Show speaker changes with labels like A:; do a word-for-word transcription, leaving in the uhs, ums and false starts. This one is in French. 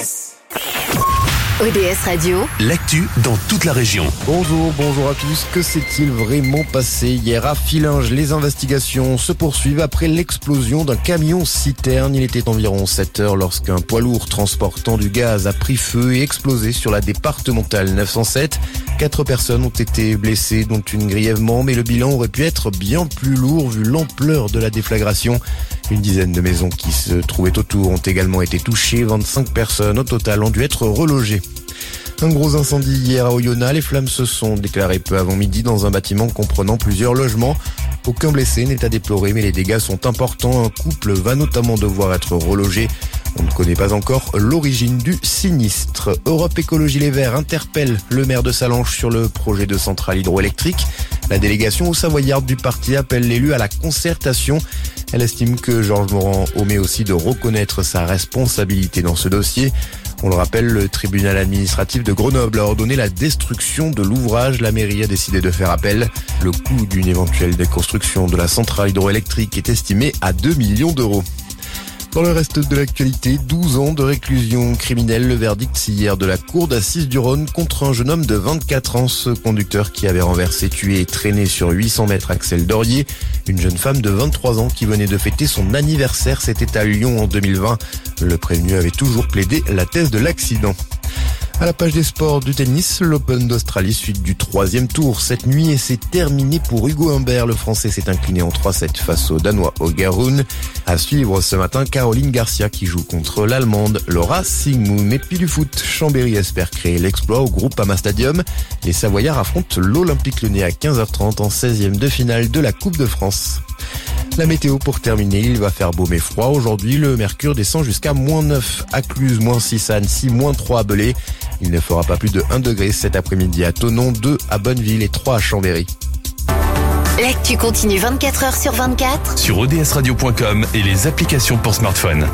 A: O D S Radio,
B: l'actu dans toute la région.
C: Bonjour, bonjour à tous. Que s'est-il vraiment passé hier à Fillinges? Les investigations se poursuivent après l'explosion d'un camion-citerne. Il était environ sept heures lorsqu'un poids lourd transportant du gaz a pris feu et explosé sur la départementale neuf cent sept. Quatre personnes ont été blessées, dont une grièvement, mais le bilan aurait pu être bien plus lourd vu l'ampleur de la déflagration. Une dizaine de maisons qui se trouvaient autour ont également été touchées. vingt-cinq personnes au total ont dû être relogées. Un gros incendie hier à Oyonnax. Les flammes se sont déclarées peu avant midi dans un bâtiment comprenant plusieurs logements. Aucun blessé n'est à déplorer, mais les dégâts sont importants. Un couple va notamment devoir être relogé. On ne connaît pas encore l'origine du sinistre. Europe Écologie Les Verts interpelle le maire de Sallanches sur le projet de centrale hydroélectrique. La délégation au Savoyarde du parti appelle l'élu à la concertation. Elle estime que Georges Morand omet aussi de reconnaître sa responsabilité dans ce dossier. On le rappelle, le tribunal administratif de Grenoble a ordonné la destruction de l'ouvrage. La mairie a décidé de faire appel. Le coût d'une éventuelle déconstruction de la centrale hydroélectrique est estimé à deux millions d'euros. Dans le reste de l'actualité, douze ans de réclusion criminelle, le verdict hier de la cour d'assises du Rhône contre un jeune homme de vingt-quatre ans, ce conducteur qui avait renversé, tué et traîné sur huit cents mètres Axel Dorier, une jeune femme de vingt-trois ans qui venait de fêter son anniversaire, c'était à Lyon en deux mille vingt. Le prévenu avait toujours plaidé la thèse de l'accident. À la page des sports du tennis, l'Open d'Australie suite du troisième tour cette nuit et c'est terminé pour Hugo Humbert. Le Français s'est incliné en trois sept face au Danois Ågaroon. À suivre ce matin, Caroline Garcia qui joue contre l'Allemande Laura Siegemund. Et puis du foot, Chambéry espère créer l'exploit au Groupama Stadium. Les Savoyards affrontent l'Olympique Lyonnais à quinze heures trente en seizième de finale de la Coupe de France. La météo pour terminer, il va faire beau mais froid. Aujourd'hui, le mercure descend jusqu'à moins neuf à Cluse, moins six à Annecy, moins trois à Belay. Il ne fera pas plus de un degré cet après-midi à Thonon, deux à Bonneville et trois à Chambéry.
A: l'actu continue vingt-quatre heures sur vingt-quatre
B: Sur O D S radio point com et les applications pour smartphone.